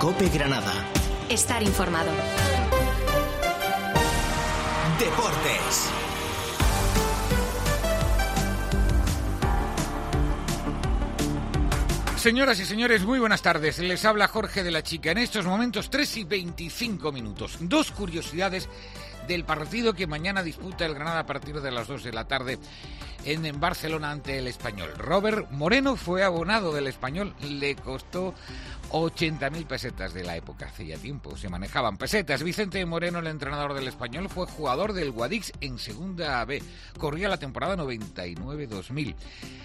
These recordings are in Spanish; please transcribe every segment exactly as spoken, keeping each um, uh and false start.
COPE Granada. Estar informado. Deportes. Señoras y señores, muy buenas tardes. Les habla Jorge de la Chica. En estos momentos, tres y veinticinco minutos. Dos curiosidades del partido que mañana disputa el Granada a partir de las dos de la tarde en, en Barcelona ante el Español. Robert Moreno fue abonado del Español, le costó ochenta mil pesetas de la época, hace ya tiempo se manejaban pesetas. Vicente Moreno, el entrenador del Español, fue jugador del Guadix en Segunda B, corría la temporada noventa y nueve dos mil.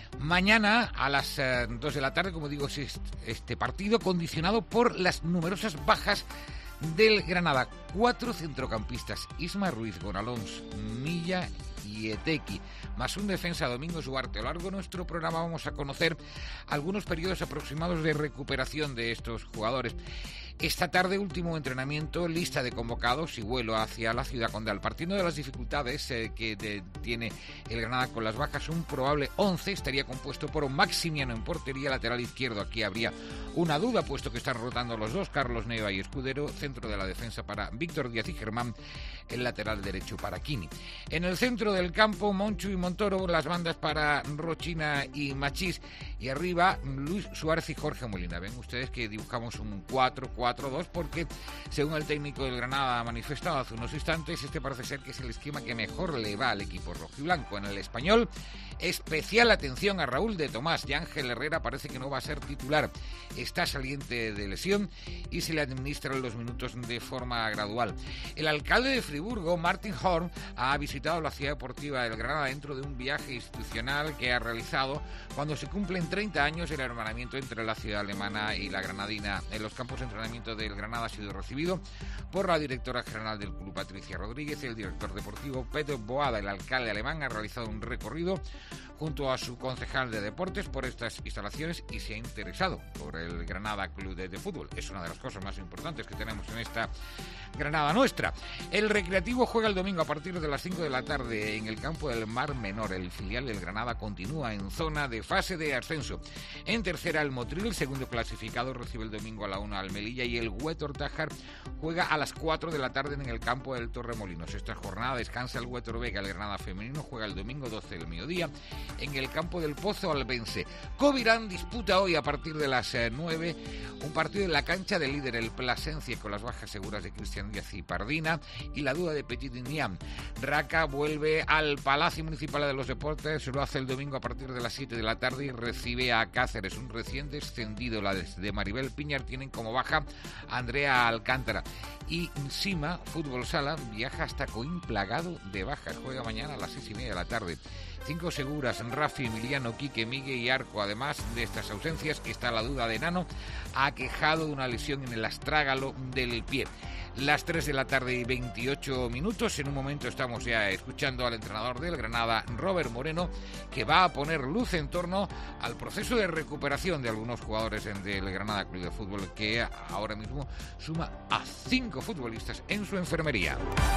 Mañana a las eh, dos de la tarde, como digo, es este partido condicionado por las numerosas bajas del Granada. Cuatro centrocampistas, Isma Ruiz, Gonalons, Milla y Etequi, más un defensa, Domingos Duarte. A lo largo de nuestro programa vamos a conocer algunos periodos aproximados de recuperación de estos jugadores. Esta tarde, último entrenamiento, lista de convocados y vuelo hacia la ciudad condal. Partiendo de las dificultades eh, que de, tiene el Granada con las bajas, un probable once estaría compuesto por un Maximiano en portería, lateral izquierdo. Aquí habría una duda, puesto que están rotando los dos, Carlos Neva y Escudero. Centro de la defensa para Víctor Díaz y Germán, el lateral derecho para Quini. En el centro del campo, Monchu y Montoro, las bandas para Rochina y Machís. Y arriba, Luis Suárez y Jorge Molina. Ven ustedes que dibujamos un cuatro cuatro dos porque, según el técnico del Granada ha manifestado hace unos instantes, este parece ser que es el esquema que mejor le va al equipo rojiblanco. En el Español, especial atención a Raúl de Tomás. Y Ángel Herrera parece que no va a ser titular. Está saliente de lesión y se le administran los minutos de forma gradual. El alcalde de Friburgo, Martin Horn, ha visitado la ciudad deportiva del Granada dentro de un viaje institucional que ha realizado cuando se cumplen treinta años del hermanamiento entre la ciudad alemana y la granadina. En los campos de entrenamiento del Granada ha sido recibido por la directora general del club, Patricia Rodríguez, y el director deportivo, Pedro Boada. El alcalde alemán ha realizado un recorrido junto a su concejal de deportes por estas instalaciones y se ha interesado por el Granada Club de, de Fútbol. Es una de las cosas más importantes que tenemos en esta Granada nuestra. El Recreativo juega el domingo a partir de las cinco de la tarde en el campo del Mar Menor. El filial del Granada continúa en zona de fase de ascenso. En tercera, el Motril, segundo clasificado, recibe el domingo a la una al Melilla, y el Huétor Tájar juega a las cuatro de la tarde en el campo del Torremolinos. Esta jornada descansa el Huétor Vega. El Granada femenino juega el domingo doce del mediodía en el campo del Pozo Albense. Covirán disputa hoy a partir de las nueve un partido en la cancha del líder, el Plasencia, con las bajas seguras de Cristian Díaz y Pardina y la duda de Petit Niam. Raca vuelve al Palacio Municipal de los Deportes, lo hace el domingo a partir de las siete de la tarde y recibe a Cáceres, un recién descendido. La de Maribel Piñar tienen como baja a Andrea Alcántara. Y Sima Fútbol Sala viaja hasta Coín plagado de bajas, juega mañana a las seis y media de la tarde. Cinco seguras, Rafi, Emiliano, Quique, Migue y Arco. Además de estas ausencias está la duda de Nano, aquejado de una lesión en el astrágalo del pie. Las tres de la tarde y veintiocho minutos. En un momento estamos ya escuchando al entrenador del Granada, Robert Moreno, que va a poner luz en torno al proceso de recuperación de algunos jugadores del Granada Club de Fútbol, que ahora mismo suma a cinco futbolistas en su enfermería.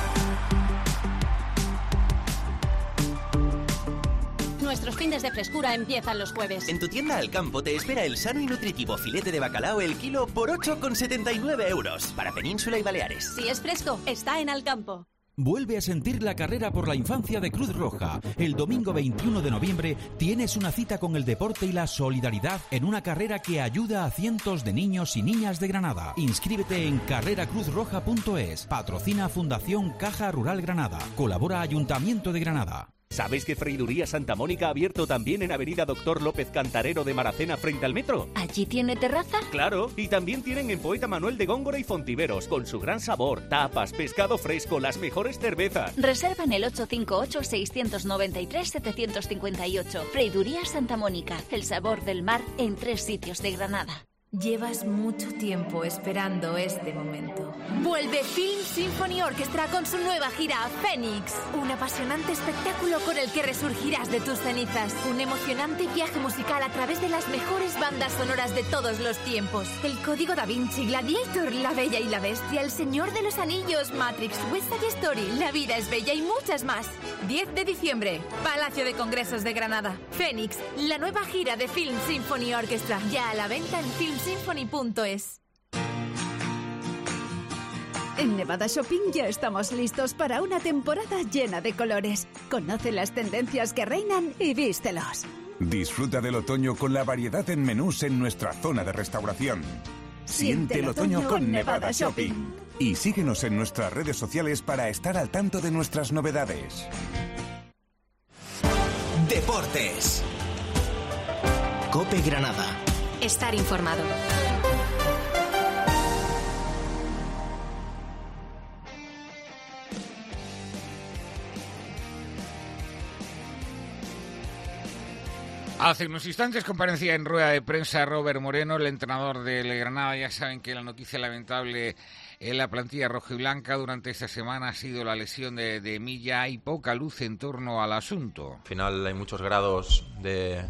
Nuestros fines de frescura empiezan los jueves. En tu tienda Al Campo te espera el sano y nutritivo filete de bacalao el kilo por ocho con setenta y nueve euros para Península y Baleares. Si es fresco, está en Al Campo. Vuelve a sentir la carrera por la infancia de Cruz Roja. El domingo veintiuno de noviembre tienes una cita con el deporte y la solidaridad en una carrera que ayuda a cientos de niños y niñas de Granada. Inscríbete en carrera cruz roja punto es. Patrocina Fundación Caja Rural Granada. Colabora Ayuntamiento de Granada. ¿Sabes que Freiduría Santa Mónica ha abierto también en Avenida Doctor López Cantarero de Maracena frente al metro? ¿Allí tiene terraza? Claro, y también tienen en Poeta Manuel de Góngora y Fontiveros, con su gran sabor, tapas, pescado fresco, las mejores cervezas. Reserva en el ocho cinco ocho, seis nueve tres, siete cinco ocho. Freiduría Santa Mónica, el sabor del mar en tres sitios de Granada. Llevas mucho tiempo esperando este momento. Vuelve Film Symphony Orchestra con su nueva gira Phoenix. Un apasionante espectáculo con el que resurgirás de tus cenizas. Un emocionante viaje musical a través de las mejores bandas sonoras de todos los tiempos. El Código Da Vinci, Gladiator, La Bella y la Bestia, El Señor de los Anillos, Matrix, West Side Story, La Vida es Bella y muchas más. diez de diciembre, Palacio de Congresos de Granada. Phoenix, la nueva gira de Film Symphony Orchestra. Ya a la venta en film symphony punto es. En Nevada Shopping ya estamos listos para una temporada llena de colores. Conoce las tendencias que reinan y vístelos. Disfruta del otoño con la variedad en menús en nuestra zona de restauración. Siente el otoño con Nevada Shopping. Y síguenos en nuestras redes sociales para estar al tanto de nuestras novedades. Deportes. COPE Granada. Estar informado. Hace unos instantes comparecía en rueda de prensa Robert Moreno, el entrenador del Granada. Ya saben que la noticia lamentable en la plantilla rojiblanca durante esta semana ha sido la lesión de, de Milla. Hay poca luz en torno al asunto. Al final hay muchos grados de...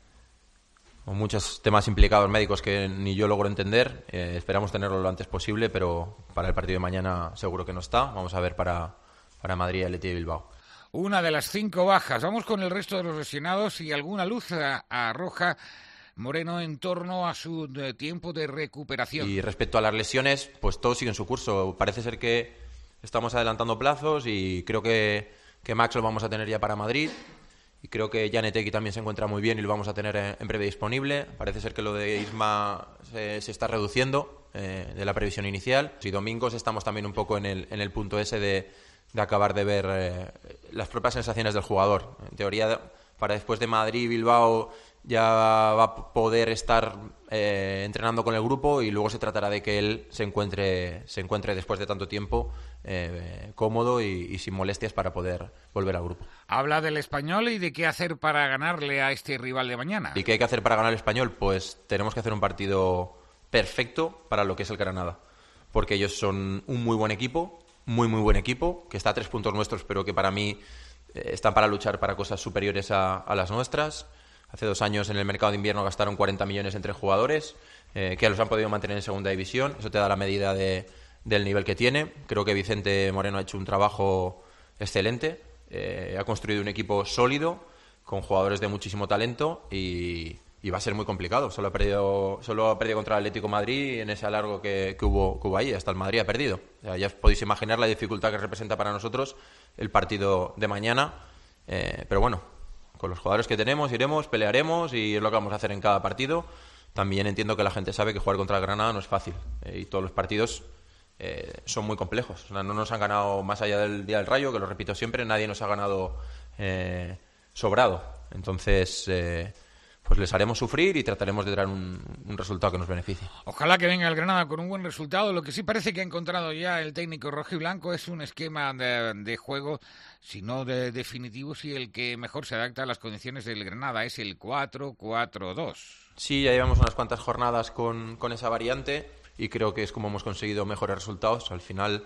o muchos temas implicados médicos que ni yo logro entender. Eh, esperamos tenerlo lo antes posible, pero para el partido de mañana seguro que no está. Vamos a ver para, para Madrid y Athletic de Bilbao. Una de las cinco bajas. Vamos con el resto de los lesionados y alguna luz arroja Moreno en torno a su eh, tiempo de recuperación. Y respecto a las lesiones, pues todo sigue en su curso. Parece ser que estamos adelantando plazos y creo que, que Max lo vamos a tener ya para Madrid. Y creo que Janeteki también se encuentra muy bien y lo vamos a tener en, en breve disponible. Parece ser que lo de Isma se, se está reduciendo eh, de la previsión inicial. Y domingos estamos también un poco en el, en el punto ese de... de acabar de ver eh, las propias sensaciones del jugador. En teoría, para después de Madrid, Bilbao ya va a poder estar eh, entrenando con el grupo y luego se tratará de que él se encuentre, se encuentre después de tanto tiempo eh, cómodo y, y sin molestias para poder volver al grupo. Habla del Español y de qué hacer para ganarle a este rival de mañana. ¿Y qué hay que hacer para ganar al Español? Pues tenemos que hacer un partido perfecto para lo que es el Granada, porque ellos son un muy buen equipo, muy muy buen equipo, que está a tres puntos nuestros, pero que para mí eh, están para luchar para cosas superiores a, a las nuestras. Hace dos años en el mercado de invierno gastaron cuarenta millones entre jugadores, eh, que los han podido mantener en segunda división. Eso te da la medida de, del nivel que tiene. Creo que Vicente Moreno ha hecho un trabajo excelente, eh, ha construido un equipo sólido, con jugadores de muchísimo talento y... y va a ser muy complicado. Solo ha perdido, solo ha perdido contra el Atlético de Madrid en ese alargo que, que, hubo, que hubo ahí. Hasta el Madrid ha perdido. O sea, ya podéis imaginar la dificultad que representa para nosotros el partido de mañana. Eh, pero bueno, con los jugadores que tenemos iremos, pelearemos y es lo que vamos a hacer en cada partido. También entiendo que la gente sabe que jugar contra el Granada no es fácil. Eh, y todos los partidos eh, son muy complejos. O sea, no nos han ganado más allá del Día del Rayo, que lo repito siempre, nadie nos ha ganado eh, sobrado. Entonces... Eh, pues les haremos sufrir y trataremos de traer un, un resultado que nos beneficie. Ojalá que venga el Granada con un buen resultado. Lo que sí parece que ha encontrado ya el técnico rojiblanco es un esquema de, de juego, si no de definitivo, si el que mejor se adapta a las condiciones del Granada. Es el cuatro cuatro dos. Sí, ya llevamos unas cuantas jornadas con, con esa variante y creo que es como hemos conseguido mejores resultados. Al final...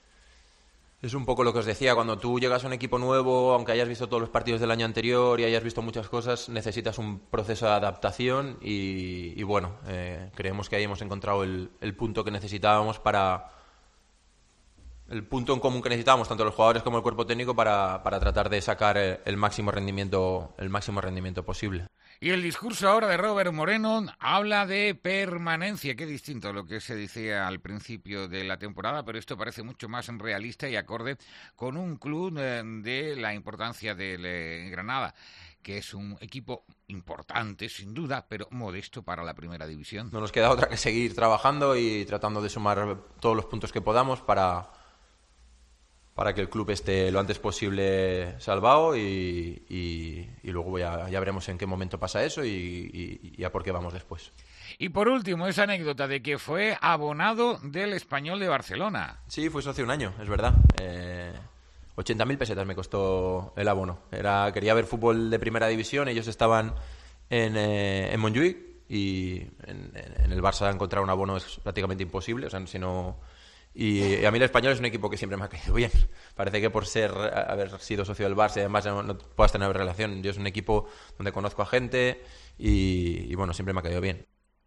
es un poco lo que os decía, cuando tú llegas a un equipo nuevo, aunque hayas visto todos los partidos del año anterior y hayas visto muchas cosas, necesitas un proceso de adaptación y, y bueno, eh, creemos que ahí hemos encontrado el, el punto que necesitábamos para... el punto en común que necesitábamos, tanto los jugadores como el cuerpo técnico, para, para tratar de sacar el máximo rendimiento, el máximo rendimiento posible. Y el discurso ahora de Robert Moreno habla de permanencia. Qué distinto a lo que se decía al principio de la temporada, pero esto parece mucho más realista y acorde con un club de la importancia del Granada, que es un equipo importante, sin duda, pero modesto para la primera división. No nos queda otra que seguir trabajando y tratando de sumar todos los puntos que podamos para... para que el club esté lo antes posible salvado y, y, y luego ya, ya veremos en qué momento pasa eso y, y, y a por qué vamos después. Y por último, esa anécdota de que fue abonado del Español de Barcelona. Sí, fue eso hace un año, es verdad. Eh, ochenta mil pesetas me costó el abono. Era, quería ver fútbol de primera división, ellos estaban en, eh, en Montjuïc y en, en el Barça encontrar un abono es prácticamente imposible, o sea, si no... Y a mí el Español es un equipo que siempre me ha caído bien. Parece que por ser haber sido socio del Barça y además no, no puedas tener relación. Yo es un equipo donde conozco a gente y, y bueno, siempre me ha caído bien.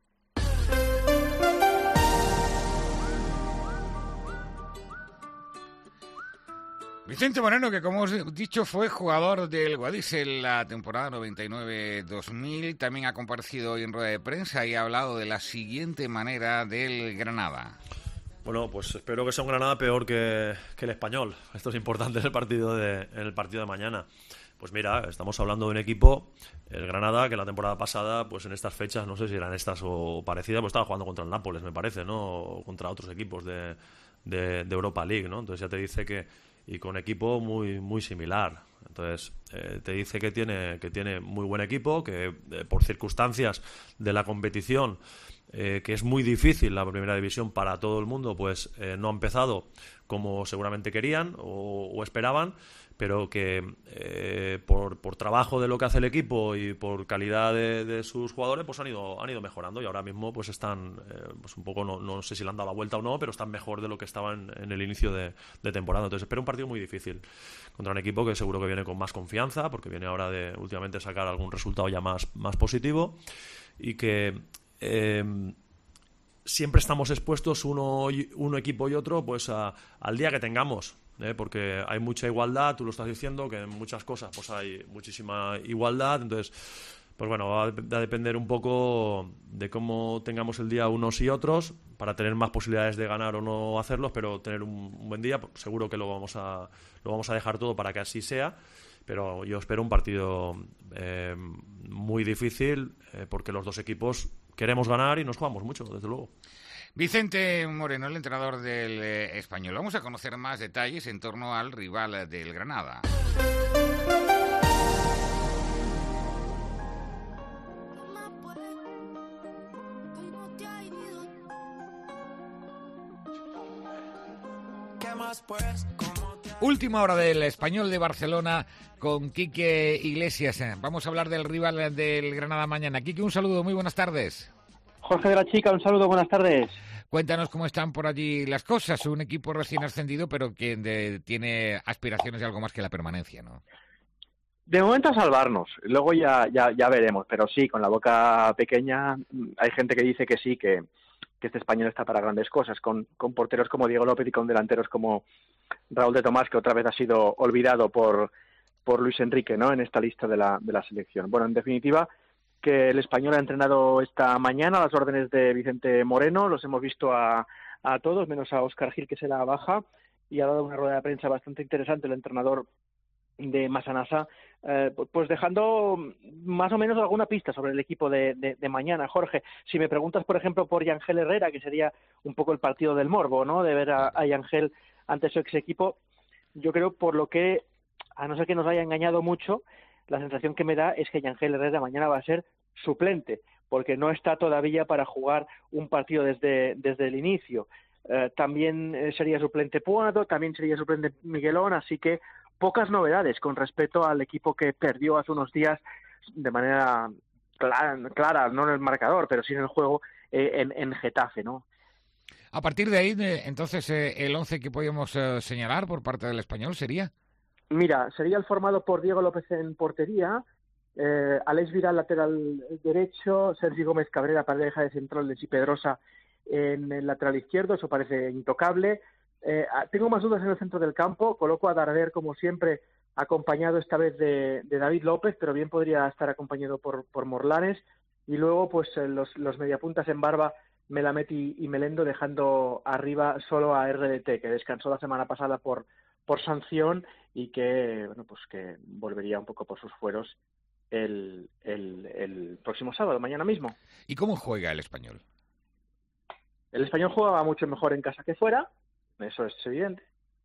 Vicente Moreno, que como os he dicho fue jugador del Guadix en la temporada noventa y nueve dos mil, también ha comparecido hoy en rueda de prensa y ha hablado de la siguiente manera del Granada. Bueno, pues espero que sea un Granada peor que, que el Español. Esto es importante en el partido de, en el partido de mañana. Pues mira, estamos hablando de un equipo, el Granada, que la temporada pasada, pues en estas fechas, no sé si eran estas o parecidas, pues estaba jugando contra el Nápoles, me parece, ¿no? O contra otros equipos de, de, de Europa League, ¿no? Entonces ya te dice que... Y con equipo muy muy similar. Entonces, eh, te dice que tiene, que tiene muy buen equipo, que eh, por circunstancias de la competición, eh, que es muy difícil la primera división para todo el mundo, pues eh, no ha empezado como seguramente querían o, o esperaban, pero que eh, por, por trabajo de lo que hace el equipo y por calidad de, de sus jugadores, pues han ido han ido mejorando y ahora mismo pues están eh, pues un poco, no, no sé si le han dado la vuelta o no, pero están mejor de lo que estaban en el inicio de, de temporada. Entonces espero un partido muy difícil contra un equipo que seguro que viene con más confianza, porque viene ahora de últimamente sacar algún resultado ya más, más positivo, y que eh, siempre estamos expuestos uno, uno equipo y otro pues a, al día que tengamos. ¿Eh? Porque hay mucha igualdad, tú lo estás diciendo, que en muchas cosas pues hay muchísima igualdad, entonces pues bueno, va a depender un poco de cómo tengamos el día unos y otros para tener más posibilidades de ganar o no hacerlos, pero tener un, un buen día, seguro que lo vamos a lo vamos a dejar todo para que así sea, pero yo espero un partido eh, muy difícil, eh, porque los dos equipos queremos ganar y nos jugamos mucho, desde luego. Vicente Moreno, el entrenador del eh, Español. Vamos a conocer más detalles en torno al rival del Granada. Última hora del Español de Barcelona con Quique Iglesias. Vamos a hablar del rival del Granada mañana. Quique, un saludo, muy buenas tardes. Jorge de la Chica, un saludo, buenas tardes. Cuéntanos cómo están por allí las cosas. Un equipo recién ascendido, pero que de, tiene aspiraciones de algo más que la permanencia, ¿no? De momento a salvarnos, luego ya, ya, ya veremos, pero sí, con la boca pequeña hay gente que dice que sí, que, que este Español está para grandes cosas, con, con porteros como Diego López y con delanteros como Raúl de Tomás, que otra vez ha sido olvidado por, por Luis Enrique, ¿no?, en esta lista de la, de la selección. Bueno, en definitiva, que el Español ha entrenado esta mañana a las órdenes de Vicente Moreno, los hemos visto a, a todos, menos a Óscar Gil, que se la baja, y ha dado una rueda de prensa bastante interesante el entrenador de Massanassa, eh, pues dejando más o menos alguna pista sobre el equipo de, de, de mañana. Jorge, si me preguntas, por ejemplo, por Yangel Herrera, que sería un poco el partido del morbo, ¿no?, de ver a, a Yangel ante su ex equipo, yo creo, por lo que, a no ser que nos haya engañado mucho, la sensación que me da es que Yangel Herrera mañana va a ser suplente, porque no está todavía para jugar un partido desde, desde el inicio. Eh, también eh, sería suplente Puado, también sería suplente Miguelón, así que pocas novedades con respecto al equipo que perdió hace unos días de manera clara, clara no en el marcador, pero sí en el juego, eh, en, en Getafe, ¿no? A partir de ahí, entonces, eh, el once que podemos eh, señalar por parte del Español sería... Mira, sería el formado por Diego López en portería, eh, Alex Vidal lateral derecho, Sergi Gómez Cabrera pareja de centrales y Pedrosa en el lateral izquierdo, eso parece intocable. Eh, tengo más dudas en el centro del campo, coloco a Darder como siempre, acompañado esta vez de, de David López, pero bien podría estar acompañado por, por Morlanes, y luego pues eh, los, los mediapuntas en Barba, Melamed y, y Melendo, dejando arriba solo a R D T, que descansó la semana pasada por por sanción y que bueno pues que volvería un poco por sus fueros el, el, el próximo sábado, mañana mismo. ¿Y cómo juega el Español? El Español juega mucho mejor en casa que fuera, eso es evidente,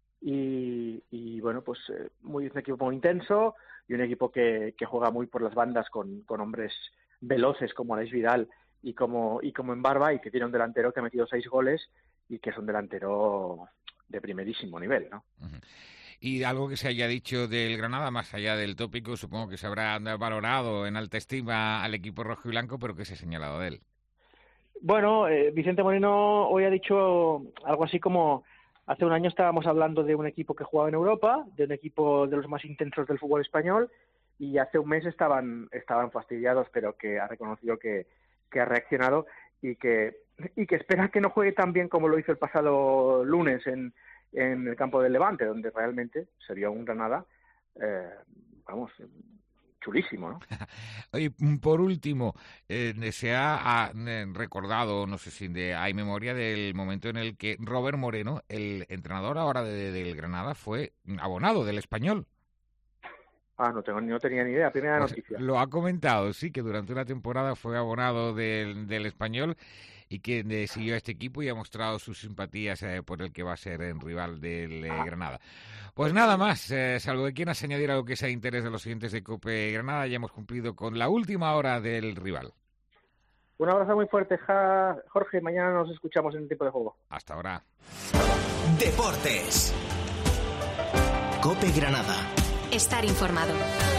y, y bueno, pues eh, muy, un equipo muy intenso y un equipo que, que juega muy por las bandas con, con hombres veloces como Alex Vidal y como, y como en Barba, y que tiene un delantero que ha metido seis goles y que es un delantero de primerísimo nivel, ¿no? Uh-huh. Y algo que se haya dicho del Granada, más allá del tópico, supongo que se habrá valorado en alta estima al equipo rojo y blanco, pero ¿qué se ha señalado de él? Bueno, eh, Vicente Moreno hoy ha dicho algo así como: hace un año estábamos hablando de un equipo que jugaba en Europa, de un equipo de los más intensos del fútbol español, y hace un mes estaban estaban fastidiados, pero que ha reconocido que, que ha reaccionado y que y que espera que no juegue tan bien como lo hizo el pasado lunes en, en el campo del Levante, donde realmente se vio un Granada, eh, vamos, chulísimo, ¿no? Oye, por último, eh, se ha, ha recordado, no sé si de, hay memoria del momento en el que Robert Moreno, el entrenador ahora de, del Granada, fue abonado del Español. Ah, no, tengo, no tenía ni idea, primera Pues noticia. Lo ha comentado, sí, que durante una temporada fue abonado del, del Español y que eh, siguió a este equipo y ha mostrado sus simpatías eh, por el que va a ser el rival del eh, Granada. Pues nada más, eh, salvo que quieras añadir algo que sea de interés de los siguientes de COPE Granada, ya hemos cumplido con la última hora del rival. Un abrazo muy fuerte, ja, Jorge, mañana nos escuchamos en el tiempo de juego. Hasta ahora. Deportes. COPE Granada. Estar informado.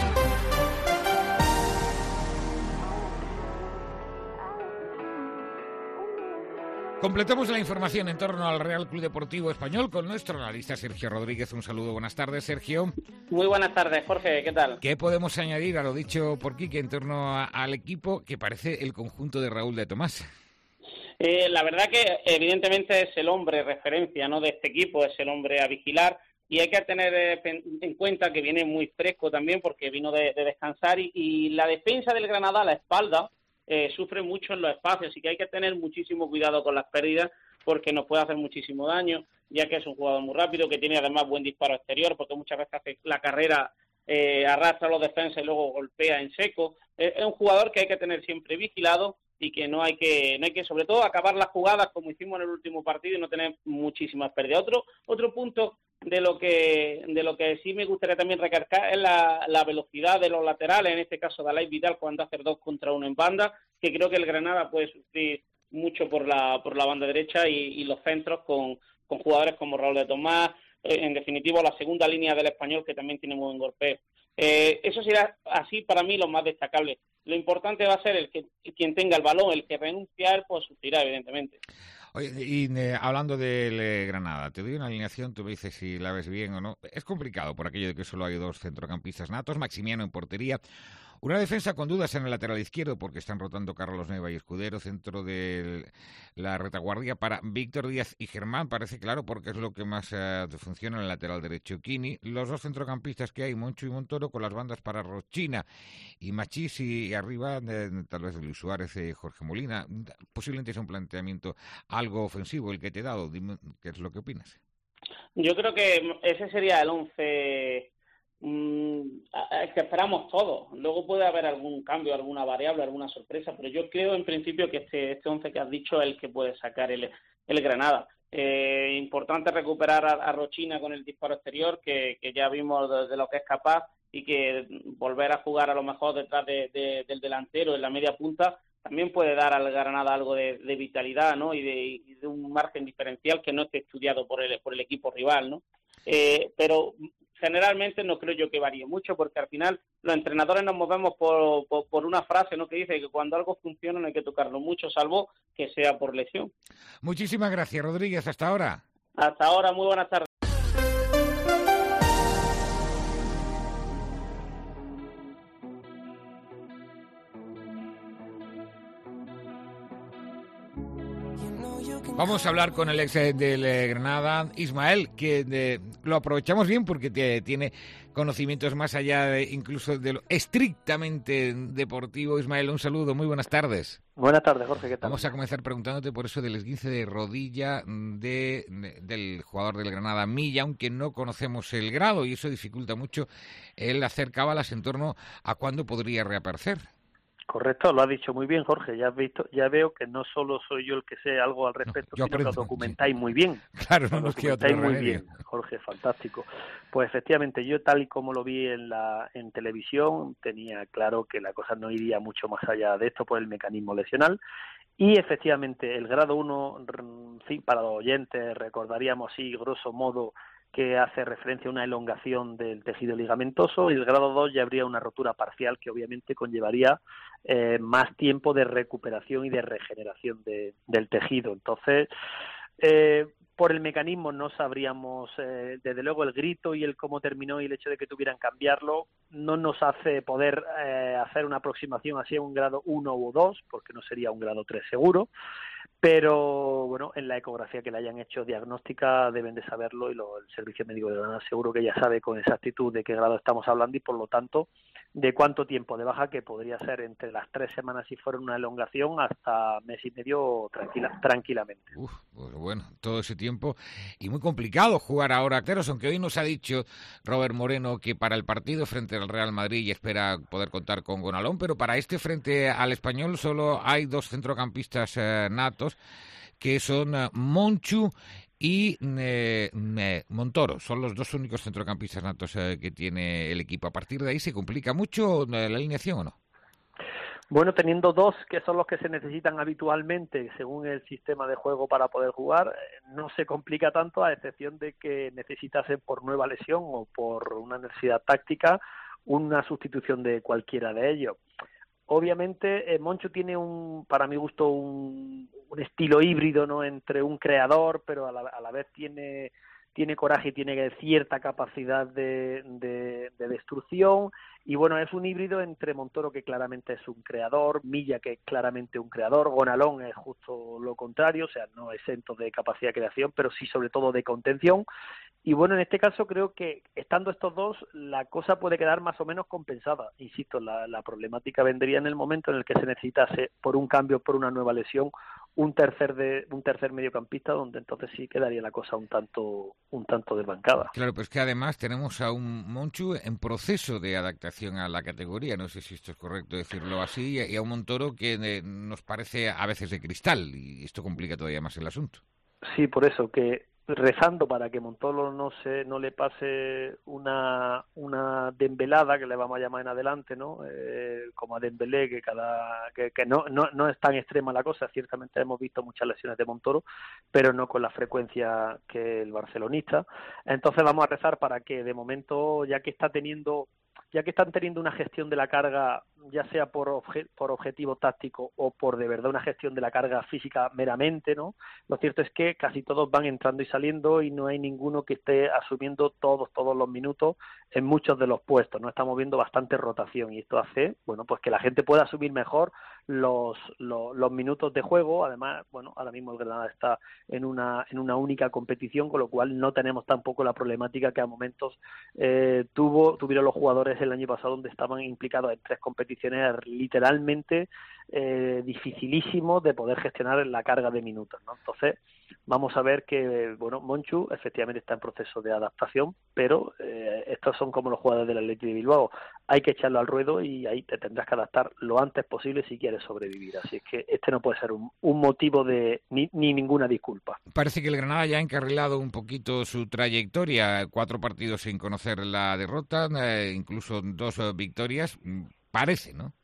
Completamos la información en torno al Real Club Deportivo Español con nuestro analista Sergio Rodríguez. Un saludo, buenas tardes, Sergio. Muy buenas tardes, Jorge, ¿qué tal? ¿Qué podemos añadir a lo dicho por Quique en torno a, al equipo que parece el conjunto de Raúl de Tomás? Eh, la verdad que evidentemente es el hombre referencia, ¿no?, de este equipo, es el hombre a vigilar y hay que tener eh, en cuenta que viene muy fresco también porque vino de, de descansar y, y la defensa del Granada a la espalda Eh, sufre mucho en los espacios y que hay que tener muchísimo cuidado con las pérdidas porque nos puede hacer muchísimo daño, ya que es un jugador muy rápido, que tiene además buen disparo exterior, porque muchas veces hace la carrera, eh, arrastra a los defensas y luego golpea en seco. Eh, es un jugador que hay que tener siempre vigilado y que no hay que, no hay que sobre todo acabar las jugadas como hicimos en el último partido y no tener muchísimas pérdidas. Otro, otro punto de lo que de lo que sí me gustaría también recargar es la, la velocidad de los laterales, en este caso de Alay Vidal cuando hace dos contra uno en banda, que creo que el Granada puede sufrir mucho por la por la banda derecha y, y los centros con, con jugadores como Raúl de Tomás, eh, en definitivo la segunda línea del Español que también tiene muy buen golpeo. Eh, eso será así para mí lo más destacable. Lo importante va a ser el que quien tenga el balón, el que renuncie a él, pues sufrirá evidentemente. Oye, y eh, hablando del eh, Granada, te doy una alineación, tú me dices si la ves bien o no. Es complicado por aquello de que solo hay dos centrocampistas natos, Maximiano en portería, una defensa con dudas en el lateral izquierdo porque están rotando Carlos Neva y Escudero, centro de la retaguardia para Víctor Díaz y Germán, parece claro porque es lo que más eh, funciona en el lateral derecho. Kini, los dos centrocampistas que hay, Moncho y Montoro, con las bandas para Rochina y Machís y arriba eh, tal vez Luis Suárez y Jorge Molina. Posiblemente es un planteamiento algo ofensivo el que te he dado. Dime qué es lo que opinas. Yo creo que ese sería el once que esperamos todos. Luego puede haber algún cambio, alguna variable, alguna sorpresa, pero yo creo en principio que este este once que has dicho es el que puede sacar el, el Granada. Eh, importante recuperar a, a Rochina con el disparo exterior, que, que ya vimos de, de lo que es capaz, y que volver a jugar a lo mejor detrás de, de, del delantero en la media punta también puede dar al Granada algo de, de vitalidad, ¿no? Y de, y de un margen diferencial que no esté estudiado por el por el equipo rival, ¿no? Eh, pero generalmente no creo yo que varíe mucho porque al final los entrenadores nos movemos por, por, por una frase, ¿no?, que dice que cuando algo funciona no hay que tocarlo mucho, salvo que sea por lesión. Muchísimas gracias, Rodríguez. Hasta ahora. Hasta ahora, muy buenas tardes. Vamos a hablar con el ex del eh, Granada, Ismael, que de, lo aprovechamos bien porque te, tiene conocimientos más allá de, incluso de lo estrictamente deportivo. Ismael, un saludo, muy buenas tardes. Buenas tardes, Jorge, ¿qué tal? Vamos a comenzar preguntándote por eso del esguince de rodilla de, de, del jugador del Granada, Milla, aunque no conocemos el grado y eso dificulta mucho el hacer cábalas en torno a cuándo podría reaparecer. Correcto, lo has dicho muy bien, Jorge. Ya has visto, ya veo que no solo soy yo el que sé algo al respecto, no, sino que lo documentáis muy bien. Claro, no nos queda otro remedio. Muy bien, Jorge, fantástico. Pues efectivamente, yo tal y como lo vi en la en televisión, tenía claro que la cosa no iría mucho más allá de esto por el mecanismo lesional. Y efectivamente, el grado uno, sí, para los oyentes, recordaríamos así, grosso modo, que hace referencia a una elongación del tejido ligamentoso, y el grado dos ya habría una rotura parcial que obviamente conllevaría eh, más tiempo de recuperación y de regeneración de, del tejido. Entonces, eh, por el mecanismo no sabríamos, eh, desde luego el grito y el cómo terminó y el hecho de que tuvieran que cambiarlo no nos hace poder eh, hacer una aproximación hacia un grado uno u dos, porque no sería un grado tres seguro. pero bueno, en la ecografía que le hayan hecho diagnóstica deben de saberlo y lo, el Servicio Médico de Granada seguro que ya sabe con exactitud de qué grado estamos hablando y por lo tanto de cuánto tiempo de baja, que podría ser entre las tres semanas si fuera una elongación hasta mes y medio tranquila, tranquilamente. Uf, pues bueno, todo ese tiempo y muy complicado jugar ahora, Teros, aunque hoy nos ha dicho Robert Moreno que para el partido frente al Real Madrid espera poder contar con Gonalón, pero para este frente al Español solo hay dos centrocampistas eh, natos que son eh, Monchu y eh, eh, Montoro. Son los dos únicos centrocampistas natos eh, que tiene el equipo. ¿A partir de ahí se complica mucho eh, la alineación o no? Bueno, teniendo dos que son los que se necesitan habitualmente según el sistema de juego para poder jugar, no se complica tanto a excepción de que necesitase por nueva lesión o por una necesidad táctica una sustitución de cualquiera de ellos. Obviamente, eh, Monchu tiene un, para mi gusto, un, un estilo híbrido, ¿no? Entre un creador, pero a la, a la vez tiene, tiene coraje y tiene cierta capacidad de, de, de destrucción. Y bueno, es un híbrido entre Montoro, que claramente es un creador, Milla, que es claramente un creador, Gonalón es justo lo contrario, o sea, no exento de capacidad de creación, pero sí sobre todo de contención. Y bueno, en este caso creo que estando estos dos, la cosa puede quedar más o menos compensada. Insisto, la, la problemática vendría en el momento en el que se necesitase, por un cambio, por una nueva lesión, un tercer de un tercer mediocampista, donde entonces sí quedaría la cosa un tanto un tanto desbancada. Claro, pues que además tenemos a un Monchu en proceso de adaptación a la categoría, no sé si esto es correcto decirlo así, y a un Montoro que eh, nos parece a veces de cristal, y esto complica todavía más el asunto. Sí, por eso que rezando para que Montoro no se no le pase una una dembelada, que le vamos a llamar en adelante, no eh, como a Dembélé, que cada que, que no, no no es tan extrema la cosa. Ciertamente hemos visto muchas lesiones de Montoro, pero no con la frecuencia que el barcelonista. Entonces vamos a rezar para que de momento, ya que está teniendo ya que están teniendo una gestión de la carga, ya sea por obje, por objetivo táctico o por de verdad una gestión de la carga física meramente, ¿no? Lo cierto es que casi todos van entrando y saliendo y no hay ninguno que esté asumiendo todos todos los minutos en muchos de los puestos, ¿no? Estamos viendo bastante rotación y esto hace, bueno, pues que la gente pueda asumir mejor los, los los minutos de juego. Además, bueno, ahora mismo el Granada está en una en una única competición, con lo cual no tenemos tampoco la problemática que a momentos eh, tuvo tuvieron los jugadores el año pasado, donde estaban implicados en tres competiciones literalmente eh, dificilísimos de poder gestionar la carga de minutos, ¿no? Entonces vamos a ver que, bueno, Monchu efectivamente está en proceso de adaptación, pero eh, estos son como los jugadores del Athletic de Bilbao, hay que echarlo al ruedo y ahí te tendrás que adaptar lo antes posible si quieres sobrevivir, así es que este no puede ser un, un motivo de ni, ni ninguna disculpa. Parece que el Granada ya ha encarrilado un poquito su trayectoria, cuatro partidos sin conocer la derrota, eh, incluso dos uh, victorias, parece, ¿no?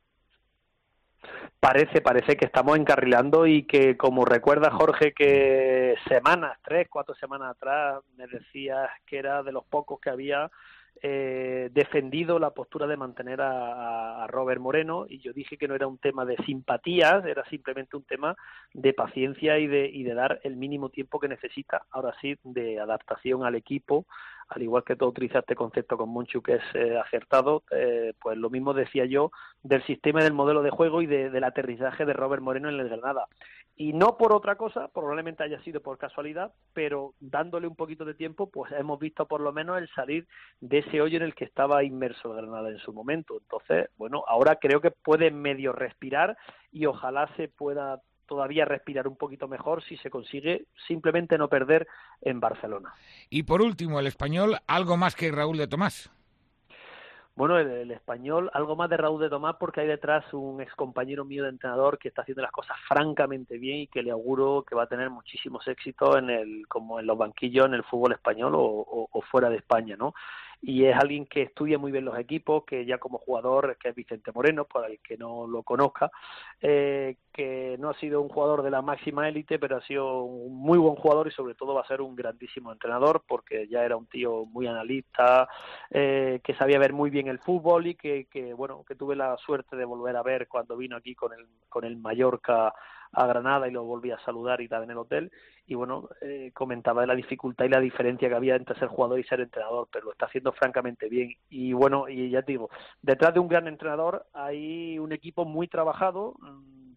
Parece, parece que estamos encarrilando y que, como recuerda Jorge, que semanas, tres, cuatro semanas atrás me decías que era de los pocos que había eh, defendido la postura de mantener a, a Robert Moreno, y yo dije que no era un tema de simpatías, era simplemente un tema de paciencia y de, y de dar el mínimo tiempo que necesita, ahora sí, de adaptación al equipo, al igual que tú utilizaste concepto con Monchu, que es eh, acertado, eh, pues lo mismo decía yo del sistema y del modelo de juego y de, del aterrizaje de Robert Moreno en el Granada. Y no por otra cosa, probablemente haya sido por casualidad, pero dándole un poquito de tiempo, pues hemos visto por lo menos el salir de ese hoyo en el que estaba inmerso el Granada en su momento. Entonces, bueno, ahora creo que puede medio respirar y ojalá se pueda todavía respirar un poquito mejor si se consigue simplemente no perder en Barcelona. Y por último, el Español, algo más que Raúl de Tomás. Bueno, el, el Español, algo más de Raúl de Tomás, porque hay detrás un ex compañero mío de entrenador que está haciendo las cosas francamente bien y que le auguro que va a tener muchísimos éxitos en el, como en los banquillos en el fútbol español o, o, o fuera de España, ¿no? Y es alguien que estudia muy bien los equipos, que ya como jugador, que es Vicente Moreno, para el que no lo conozca, eh, que no ha sido un jugador de la máxima élite, pero ha sido un muy buen jugador y sobre todo va a ser un grandísimo entrenador, porque ya era un tío muy analista, eh, que sabía ver muy bien el fútbol y que, que, bueno, que tuve la suerte de volver a ver cuando vino aquí con el, con el Mallorca a Granada y lo volví a saludar y estaba en el hotel y bueno, eh, comentaba de la dificultad y la diferencia que había entre ser jugador y ser entrenador, pero lo está haciendo francamente bien y bueno, y ya te digo, detrás de un gran entrenador hay un equipo muy trabajado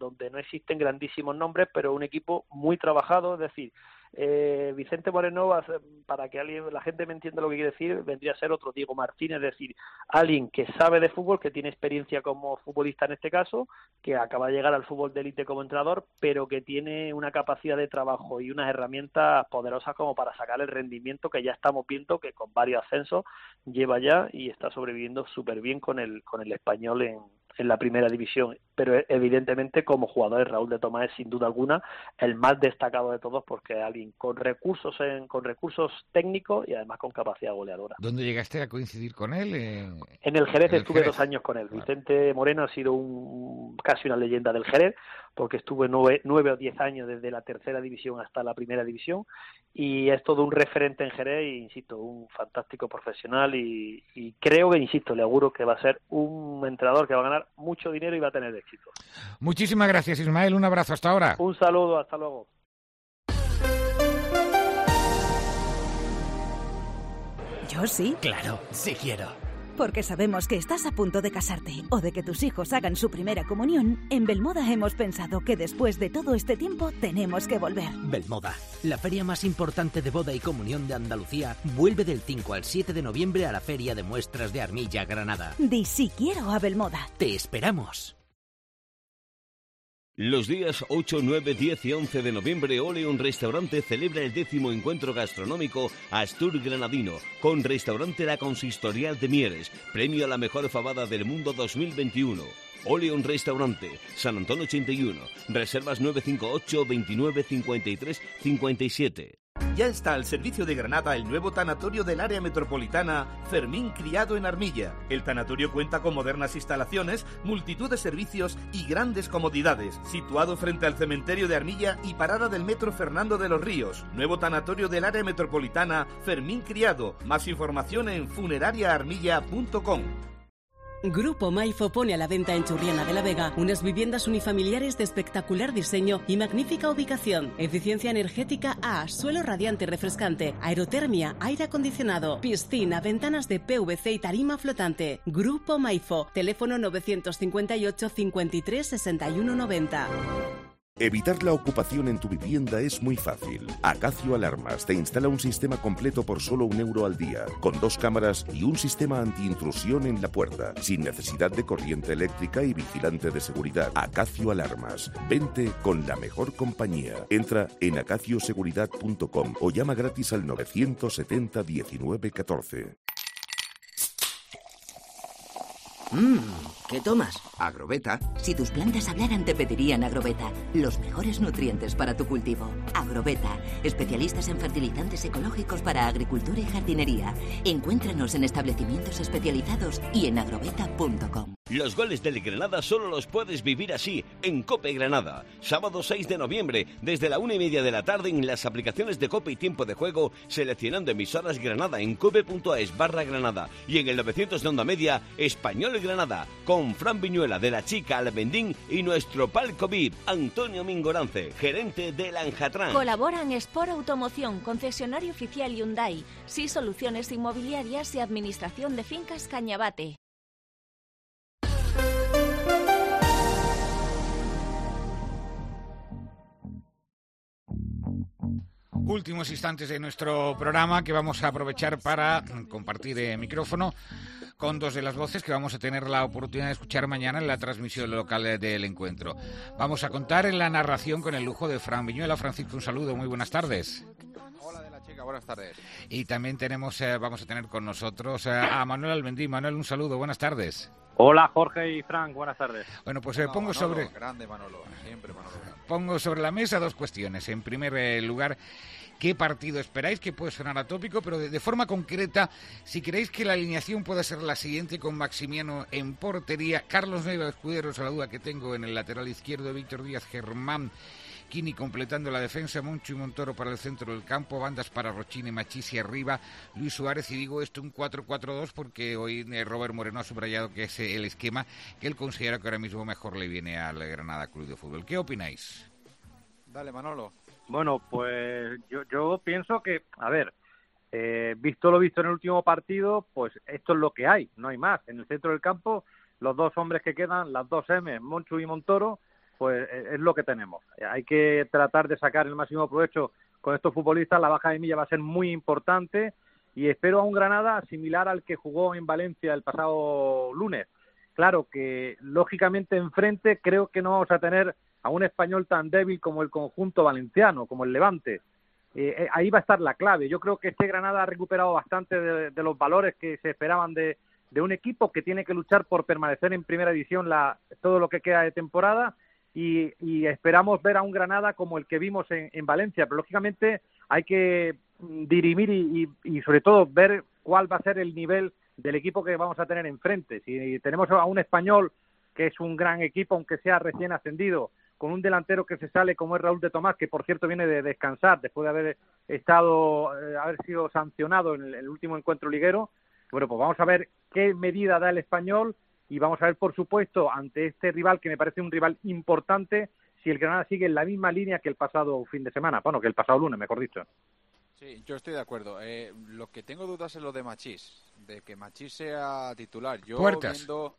donde no existen grandísimos nombres, pero un equipo muy trabajado, es decir, Eh, Vicente Moreno, para que alguien, la gente me entienda lo que quiere decir, vendría a ser otro Diego Martínez, es decir, alguien que sabe de fútbol, que tiene experiencia como futbolista en este caso, que acaba de llegar al fútbol de élite como entrenador, pero que tiene una capacidad de trabajo y unas herramientas poderosas como para sacar el rendimiento que ya estamos viendo que con varios ascensos lleva ya y está sobreviviendo súper bien con el, con el Español en en la primera división, pero evidentemente como jugador Raúl de Tomás es sin duda alguna el más destacado de todos porque es alguien con recursos en, con recursos técnicos y además con capacidad goleadora. ¿Dónde llegaste a coincidir con él? En, en el Jerez en el estuve Jerez. dos años con él. Vale. Vicente Moreno ha sido un casi una leyenda del Jerez porque estuve nueve, nueve o diez años desde la tercera división hasta la primera división y es todo un referente en Jerez y, insisto, un fantástico profesional y, y creo que, insisto, le auguro que va a ser un entrenador que va a ganar mucho dinero y va a tener éxito. Muchísimas gracias, Ismael. Un abrazo hasta ahora. Un saludo, hasta luego. Yo sí. Claro, sí quiero. Porque sabemos que estás a punto de casarte o de que tus hijos hagan su primera comunión, en Belmoda hemos pensado que después de todo este tiempo tenemos que volver. Belmoda, la feria más importante de boda y comunión de Andalucía, vuelve del cinco al siete de noviembre a la Feria de Muestras de Armilla, Granada. Di sí quiero a Belmoda. Te esperamos. Los días ocho, nueve, diez y once de noviembre, Oleon Restaurante celebra el décimo encuentro gastronómico Astur Granadino, con Restaurante La Consistorial de Mieres, premio a la mejor fabada del mundo dos mil veintiuno. Oleon Restaurante, San Antón ochenta y uno, reservas nueve cinco ocho, veintinueve, cincuenta y tres, cincuenta y siete. Ya está al servicio de Granada el nuevo tanatorio del área metropolitana Fermín Criado en Armilla. El tanatorio cuenta con modernas instalaciones, multitud de servicios y grandes comodidades. Situado frente al cementerio de Armilla y parada del metro Fernando de los Ríos. Nuevo tanatorio del área metropolitana Fermín Criado. Más información en funeraria armilla punto com. Grupo Maifo pone a la venta en Churriana de la Vega unas viviendas unifamiliares de espectacular diseño y magnífica ubicación. Eficiencia energética A, suelo radiante y refrescante, aerotermia, aire acondicionado, piscina, ventanas de P V C y tarima flotante. Grupo Maifo, teléfono novecientos cincuenta y ocho, cincuenta y tres, sesenta y uno, noventa. Evitar la ocupación en tu vivienda es muy fácil. Acacio Alarmas te instala un sistema completo por solo un euro al día, con dos cámaras y un sistema antiintrusión en la puerta, sin necesidad de corriente eléctrica y vigilante de seguridad. Acacio Alarmas. Vente con la mejor compañía. Entra en acacio seguridad punto com o llama gratis al novecientos setenta, diecinueve, catorce. Mmm, ¿qué tomas? Agrobeta. Si tus plantas hablaran te pedirían Agrobeta, los mejores nutrientes para tu cultivo. Agrobeta, especialistas en fertilizantes ecológicos para agricultura y jardinería. Encuéntranos en establecimientos especializados y en agrobeta punto com. Los goles del Granada solo los puedes vivir así, en COPE Granada. Sábado seis de noviembre, desde la una y media de la tarde en las aplicaciones de COPE y Tiempo de Juego, seleccionando emisoras Granada en cope.es barra Granada y en el novecientos de onda media, Español Granada, con Fran Viñuela de La Chica Albendín y nuestro palco V I P, Antonio Mingorance, gerente de Lanjatran. Colaboran Sport Automoción, concesionario oficial Hyundai, Sí Soluciones Inmobiliarias y Administración de Fincas Cañabate. Últimos instantes de nuestro programa que vamos a aprovechar para compartir el micrófono con dos de las voces que vamos a tener la oportunidad de escuchar mañana en la transmisión local del encuentro. Vamos a contar en la narración con el lujo de Fran Viñuela. Francisco, un saludo, muy buenas tardes. Hola de La Chica, buenas tardes. Y también tenemos, eh, vamos a tener con nosotros eh, a Manuel Albendín. Manuel, un saludo, buenas tardes. Hola Jorge y Frank, buenas tardes. Bueno, pues eh, no, pongo Manolo, sobre grande Manolo, siempre Manolo. Pongo sobre la mesa dos cuestiones. En primer eh, lugar, ¿qué partido esperáis? Que puede sonar atópico, pero de, de forma concreta, si queréis que la alineación pueda ser la siguiente, con Maximiano en portería, Carlos Neiva Escuderos, a la duda que tengo en el lateral izquierdo, Víctor Díaz, Germán, Kini completando la defensa, Moncho y Montoro para el centro del campo, bandas para Rochini, Machisi arriba, Luis Suárez, y digo esto un cuatro cuatro dos porque hoy eh, Robert Moreno ha subrayado que es eh, el esquema que él considera que ahora mismo mejor le viene al Granada Club de Fútbol. ¿Qué opináis? Dale, Manolo. Bueno, pues yo, yo pienso que, a ver, eh, visto lo visto en el último partido, pues esto es lo que hay, no hay más. En el centro del campo, los dos hombres que quedan, las dos M, Monchu y Montoro, pues es lo que tenemos. Hay que tratar de sacar el máximo provecho con estos futbolistas. La baja de Milla va a ser muy importante y espero a un Granada similar al que jugó en Valencia el pasado lunes. Claro que, lógicamente, enfrente creo que no vamos a tener a un Español tan débil como el conjunto valenciano, como el Levante. Eh, ahí va a estar la clave. Yo creo que este Granada ha recuperado bastante de, de los valores que se esperaban de, de un equipo que tiene que luchar por permanecer en primera división la, todo lo que queda de temporada y, y esperamos ver a un Granada como el que vimos en, en Valencia, pero lógicamente hay que dirimir y, y, y sobre todo ver cuál va a ser el nivel del equipo que vamos a tener enfrente. Si tenemos a un Español que es un gran equipo, aunque sea recién ascendido, con un delantero que se sale como es Raúl de Tomás, que por cierto viene de descansar después de haber estado, eh, haber sido sancionado en el, el último encuentro liguero. Bueno, pues vamos a ver qué medida da el Español y vamos a ver, por supuesto, ante este rival que me parece un rival importante, si el Granada sigue en la misma línea que el pasado fin de semana, bueno, que el pasado lunes, mejor dicho. Sí, yo estoy de acuerdo. Eh, lo que tengo dudas es lo de Machís, de que Machís sea titular. Yo Puertas. viendo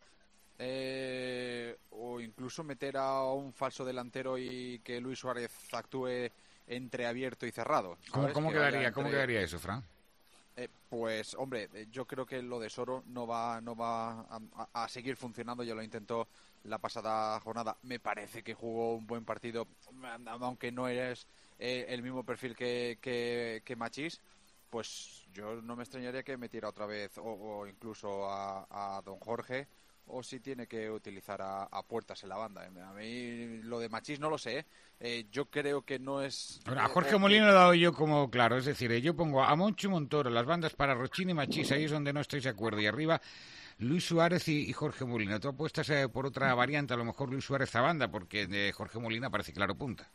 eh, o incluso meter a un falso delantero y que Luis Suárez actúe entre abierto y cerrado. ¿Cómo, cómo que quedaría, entre... ¿Cómo quedaría eso, Fran? Eh, pues, hombre, yo creo que lo de Soro no va, no va a, a, a seguir funcionando. Ya lo intentó la pasada jornada. Me parece que jugó un buen partido, aunque no eres eh, el mismo perfil que, que, que Machís. Pues yo no me extrañaría que metiera otra vez o, o incluso a, a Don Jorge, o si tiene que utilizar a, a Puertas en la banda. A mí lo de Machís no lo sé. Eh, yo creo que no es... Bueno, a Jorge Molina lo he dado yo como claro. Es decir, yo pongo a Monchu Montoro, las bandas para Rochini y Machís. Ahí es donde no estoy de acuerdo. Y arriba Luis Suárez y, y Jorge Molina. Tú apuestas eh, por otra variante, a lo mejor Luis Suárez a banda, porque de Jorge Molina parece claro punta.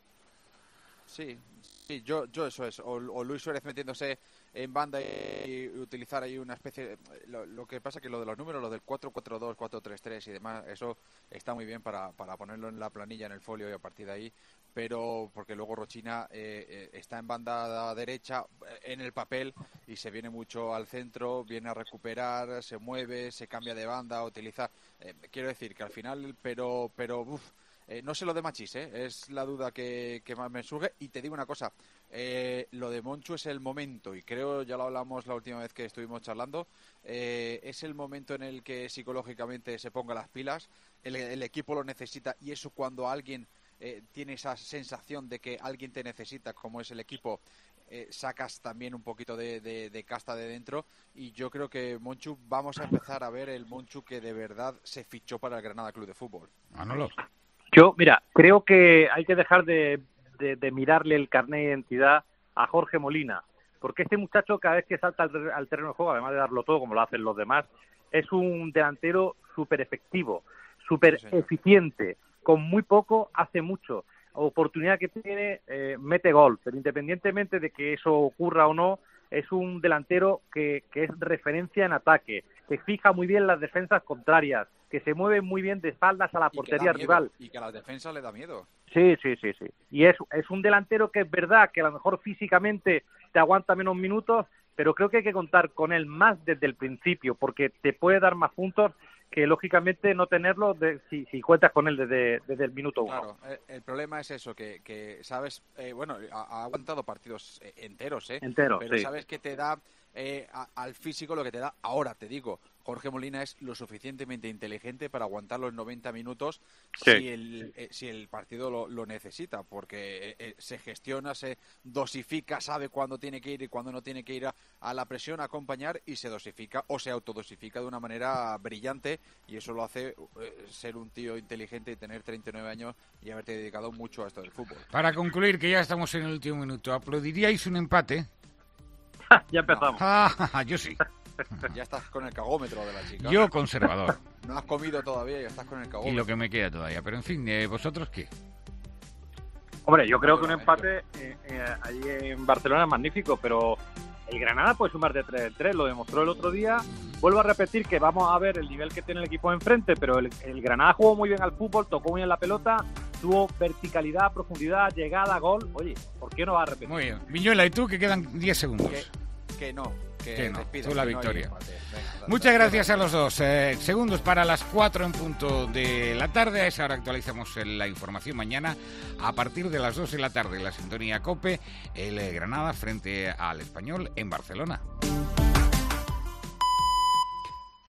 Sí, sí, yo, yo eso es. O, o Luis Suárez metiéndose en banda y, y utilizar ahí una especie de... Lo, lo que pasa que lo de los números, lo del cuatro cuatro dos, cuatro tres tres y demás, eso está muy bien para, para ponerlo en la planilla, en el folio y a partir de ahí, pero porque luego Rochina eh, eh, está en banda derecha en el papel y se viene mucho al centro, viene a recuperar, se mueve, se cambia de banda, utiliza... Eh, quiero decir que al final, pero... pero uf, Eh, no sé lo de Machís, ¿eh? Es la duda que, que más me surge. Y te digo una cosa, eh, lo de Monchu es el momento, y creo, ya lo hablamos la última vez que estuvimos charlando, eh, es el momento en el que psicológicamente se ponga las pilas, el, el equipo lo necesita, y eso cuando alguien eh, tiene esa sensación de que alguien te necesita, como es el equipo, eh, sacas también un poquito de, de, de casta de dentro, y yo creo que Monchu, vamos a empezar a ver el Monchu que de verdad se fichó para el Granada Club de Fútbol. Manolo. Yo, mira, creo que hay que dejar de, de, de mirarle el carnet de identidad a Jorge Molina, porque este muchacho cada vez que salta al, al terreno de juego, además de darlo todo como lo hacen los demás, es un delantero súper efectivo, súper eficiente, con muy poco hace mucho, oportunidad que tiene, eh, mete gol, pero independientemente de que eso ocurra o no, es un delantero que, que es referencia en ataque, que fija muy bien las defensas contrarias, que se mueve muy bien de espaldas a la portería rival. Y que a la defensa le da miedo. Sí, sí, sí, sí. Y es, es un delantero que es verdad que a lo mejor físicamente te aguanta menos minutos, pero creo que hay que contar con él más desde el principio, porque te puede dar más puntos que lógicamente no tenerlo de, si, si cuentas con él desde, desde el minuto uno. Claro, el, el problema es eso, que, que sabes, eh, bueno, ha, ha aguantado partidos eh, enteros, ¿eh? Enteros, pero sí. sabes que te da eh, a, al físico lo que te da. Ahora te digo, Jorge Molina es lo suficientemente inteligente para aguantar los noventa minutos sí. si, el, eh, si el partido lo, lo necesita, porque eh, se gestiona, se dosifica, sabe cuándo tiene que ir y cuándo no tiene que ir a, a la presión, a acompañar, y se dosifica o se autodosifica de una manera brillante, y eso lo hace eh, ser un tío inteligente y tener treinta y nueve años y haberte dedicado mucho a esto del fútbol. Para concluir, que ya estamos en el último minuto, ¿aplaudiríais un empate? Ya empezamos. Ah, yo sí. Ya estás con el cagómetro de la chica. Yo conservador. No has comido todavía y ya estás con el cagómetro. Y lo que me queda todavía. Pero en fin, ¿eh, ¿vosotros qué? Hombre, yo creo que un empate eh, eh, allí en Barcelona es magnífico, pero el Granada puede sumar de tres en tres, lo demostró el otro día. Vuelvo a repetir que vamos a ver el nivel que tiene el equipo enfrente, pero el, el Granada jugó muy bien al fútbol, tocó muy bien la pelota, tuvo verticalidad, profundidad, llegada, gol. Oye, ¿por qué no va a repetir? Muy bien. Viñuela, ¿y tú? Que quedan diez segundos. Que, que no, que, que no, despida, tú la que no hay victoria. empate. Venga, Muchas dale, gracias dale. a los dos. Eh, segundos para las cuatro en punto de la tarde. A esa hora actualizamos la información mañana a partir de las dos de la tarde. La sintonía COPE, el Granada frente al Español en Barcelona.